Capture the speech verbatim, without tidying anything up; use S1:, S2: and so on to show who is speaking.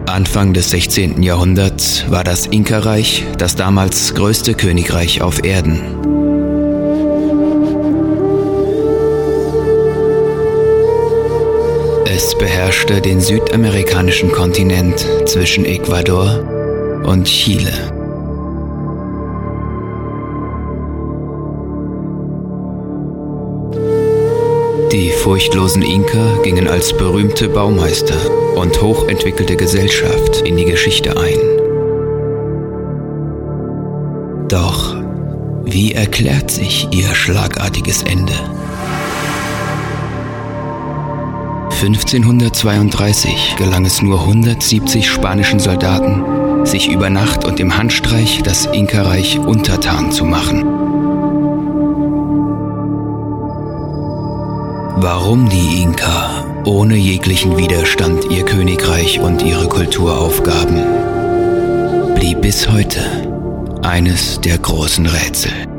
S1: Anfang des sechzehnten. Jahrhunderts war das Inka-Reich das damals größte Königreich auf Erden. Es beherrschte den südamerikanischen Kontinent zwischen Ecuador und Chile. Die furchtlosen Inka gingen als berühmte Baumeister und hochentwickelte Gesellschaft in die Geschichte ein. Doch wie erklärt sich ihr schlagartiges Ende? fünfzehnhundertzweiunddreißig gelang es nur hundertsiebzig spanischen Soldaten, sich über Nacht und im Handstreich das Inka-Reich untertan zu machen. Warum die Inka ohne jeglichen Widerstand ihr Königreich und ihre Kultur aufgaben, blieb bis heute eines der großen Rätsel.